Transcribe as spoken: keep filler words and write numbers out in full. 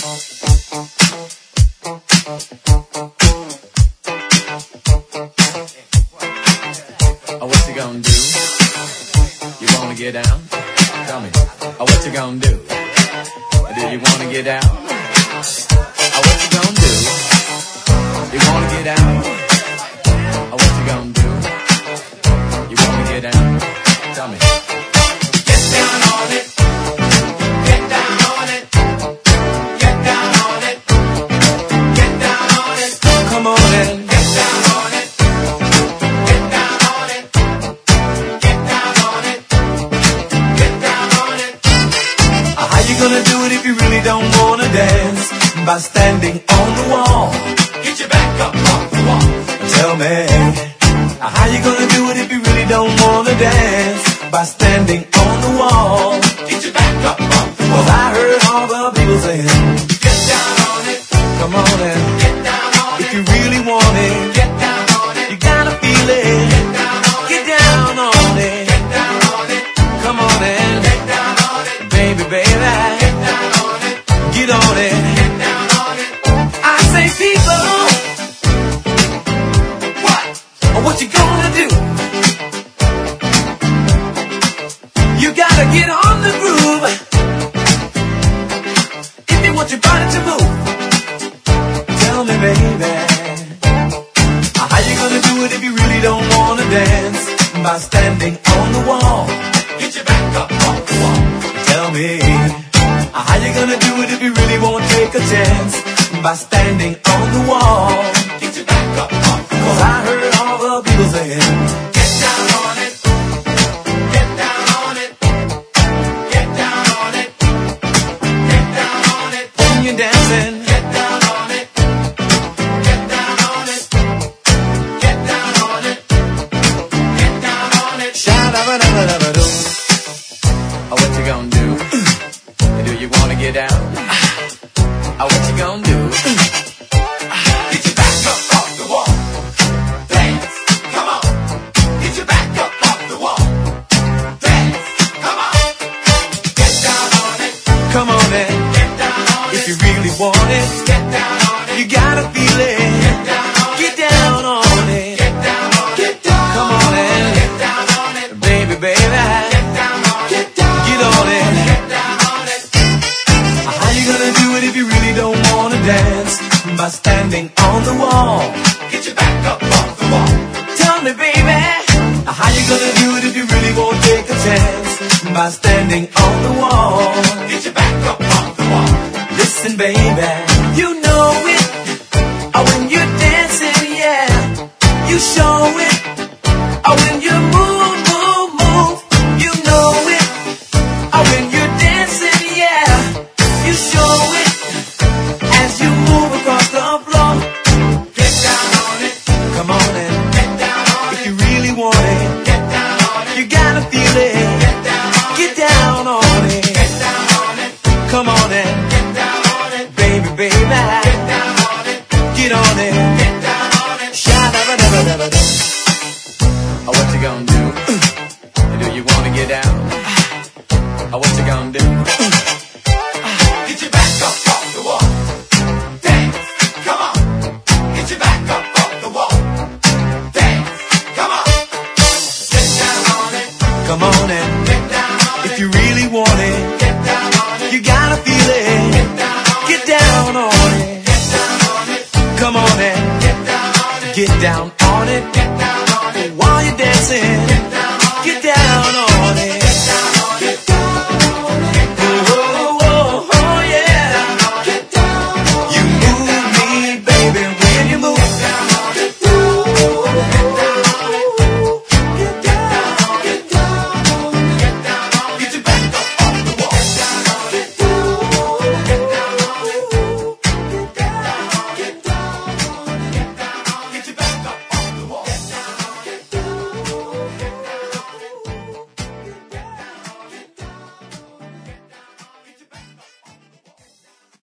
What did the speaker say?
Oh, what you gonna do? You wanna get down? Tell me. Oh, what you gonna do? Do you wanna get down? Oh, what you gonna do? You wanna get down? Oh, what you gonna do? You wanna get down? Tell me. Get down on it. Get down on it. Get down on it. Get down on it. Come on in. Get down on it. Get down on it. Get down on it. Get down on it. How you gonna do it if you really don't wanna dance? By standing on the wall. Get your back up off the wall. Tell me, how you gonna do it if you really don't wanna dance? By standing on the wall. Get your back up off the wall. 'Cause I heard all the people saying, get down on it. Come on and get down on it. If you really want it, get down on it. You gotta feel it. Get down on it. Get down on it. Get down on it. Come on and get down on it. Baby, baby, get down on it. Get on it. Get down on it. I say people, what? What you gonna do? You gotta get on the groove if you want your body to move. Tell me, baby, how you gonna do it if you really don't wanna dance? By standing on the wall. Get your back up off the wall. Tell me, how you gonna do it if you really won't take a chance? By standing on the wall. Get your back up off the wall. 'Cause I heard all the people saying, get down on it. Get down on it. Get down on it. Get down on it. When you're dancing, get down on it. Get down on it. Get down on it. Get down on it. Sha-da-ba-da-ba-da-ba-doo. Oh, what you gonna do? Do you wanna get down? Oh, what you gonna do? Get your back up off the wall. Dance, come on. Get your back up off the wall. Dance, come on. Get down on it. Come on in. Get down on it. If you really want it, get down on it. You gotta feel it. Get down on it. Get down on it. Get down on it. Get down. Come on in. Get down on it. Baby, baby. Get down on it. Get down. Get on it. Get down on it. How you gonna do it if you really don't wanna dance? By standing on the wall. Get your back up off the wall. Tell me, baby, how you gonna do it if you really won't take a chance? By standing on the wall. Get your back up off the wall. Listen, baby, you know it. Oh, when you're dancing, yeah, you show it. Oh, when you move, move, move, you know it. Oh, when you're dancing, yeah, you show it. As you move across the floor, get down on it. Come on in. Get down on it. If you really want it, get down on it. You gotta feel it. Get down on it. Get down on it. Get down on it. Come on in. Get down on it. Baby, baby. Get down on it. Get on it. Get down on it. Sha-da-ba-da-ba-da-ba-da. Oh, what you gonna do? Do you wanna get down? Oh, what you gonna do? Get your back up off the wall. Dance, come on. Get your back up off the wall. Dance, come on. Get down on it. Come on in. Get down on it. If you really want it, get down on it. You gotta feel it. Get down on it. Get down on it. Get down on it. Come on in. Get down on it. Get down on it. Get down